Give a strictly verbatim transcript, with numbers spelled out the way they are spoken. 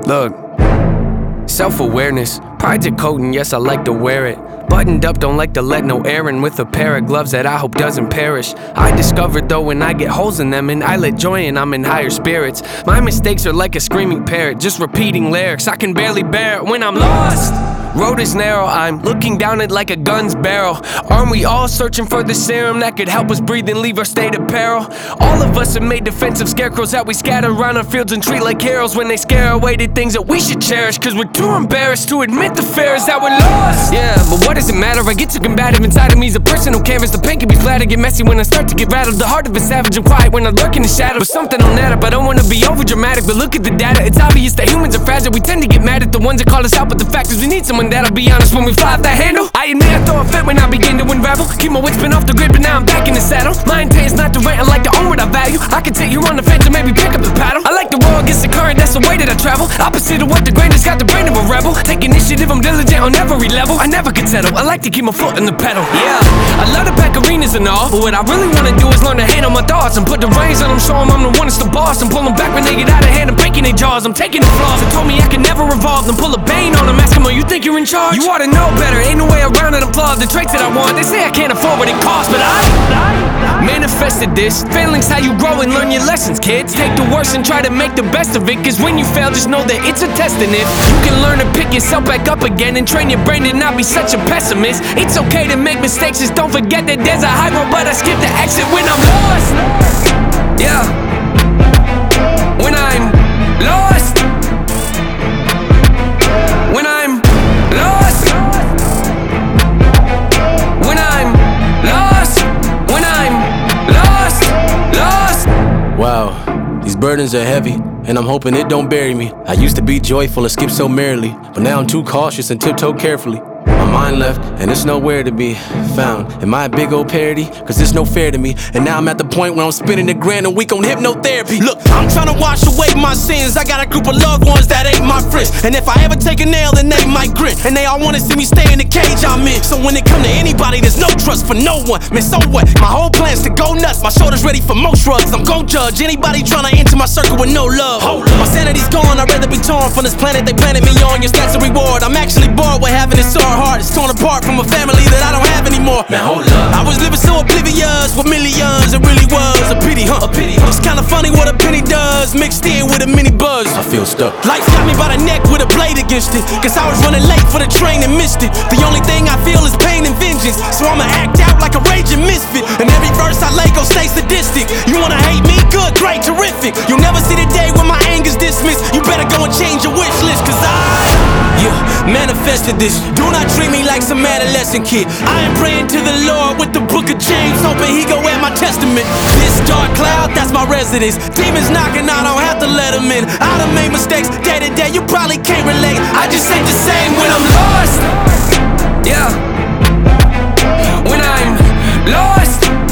Look, self-awareness, pride's a coat and yes I like to wear it. Buttoned up, don't like to let no air in, with a pair of gloves that I hope doesn't perish. I discovered though when I get holes in them, and I let joy in, I'm in higher spirits. My mistakes are like a screaming parrot, just repeating lyrics, I can barely bear it when I'm lost. Road is narrow, I'm looking down it like a gun's barrel. Aren't we all searching for the serum that could help us breathe and leave our state of peril? All of us have made defensive scarecrows that we scatter around our fields and treat like heroes when they scare away the things that we should cherish, cause we're too embarrassed to admit the fear is that we're lost. Yeah, but what does it matter? I get too combative, inside of me's a personal canvas. The pain can be flat, I get messy when I start to get rattled. The heart of a savage and quiet when I lurk in the shadow. But something on that up, I don't wanna be over dramatic, but look at the data, it's obvious that humans are fragile. We tend to get mad at the ones that call us out, but the fact is we need someone that'll be honest when we fly off that handle. I admit I throw a fit when I begin to unravel. Keep my wits spin off the grid, but now I'm back in the saddle. My intent is not to rant, I like to own what I value. I can take you on the fence and maybe pick up the paddle. I like to roll against the current, that's the way that I travel. Opposite of what the grain has, got the brain of a rebel. Take initiative, I'm diligent on every level. I never can settle, I like to keep my foot in the pedal. Yeah, I love to pack arenas and all, but what I really wanna do is learn to handle my thoughts and put the reins on them, show them I'm the one that's the boss. I'm pulling back when they get out of hand, I'm breaking their jaws. I'm taking the flaws, they told me I could never revolve, then pull a bane on them, ask them, oh, you think you're in charge? You ought to know better, ain't no way around it, I'm flawed. The traits that I want, they say I can't afford what it costs, but I, I manifested this. Failing's how you grow and learn your lessons, kids. Take the worst and try to make the best of it, cause when you fail, just know that it's a test. And if you can learn to pick yourself back up again and train your brain to not be such a pessimist, it's okay to make mistakes, just don't forget that there's a high road, but I skip the exit when I'm lost. Yeah, when I'm lost. When I'm lost. When I'm lost. When I'm lost. Lost. Wow, these burdens are heavy, and I'm hoping it don't bury me. I used to be joyful and skip so merrily, but now I'm too cautious and tiptoe carefully. My mind left, and it's nowhere to be found. Am I a big old parody? Cause it's no fair to me. And now I'm at the point where I'm spending a grand a week on hypnotherapy. Look, I'm trying to wash away my sins. I got a group of loved ones that ain't my friends, and if I ever take a nail, then they might grin. And they all wanna see me stay in the cage I'm in. So when it come to anybody, there's no trust for no one. Man, so what? My whole plan's to go nuts. My shoulder's ready for most shrugs. I'm gon' judge anybody trying to enter my circle with no love. My sanity's gone, I'd rather be torn from this planet they planted me on. Your stats a reward. I'm actually bored with having it so hard. It's torn apart from a family that I don't have anymore. Man, hold up. I was living so oblivious with millions. It really was a pity, huh? A pity, huh? It's kinda funny what a penny does, mixed in with a mini buzz. I feel stuck. Life got me by the neck with a blade against it, cause I was running late for the train and missed it. The only thing I feel is pain and vengeance, so I'ma act out like a raging misfit. And every verse I lay gon' stay sadistic. You wanna hate me? Good, great, terrific. You'll never see the day when my anger's dismissed. You better go and change your wish list, cause I, yeah, manifested this. Do not treat me like some adolescent kid. I am praying to the Lord with the book of James, hoping he go at my testament. This dark cloud, that's my residence. Demons knocking, I don't have to let them in. I done made mistakes day to day, you probably can't relate. I just ain't the same when I'm lost. Yeah, when I'm lost.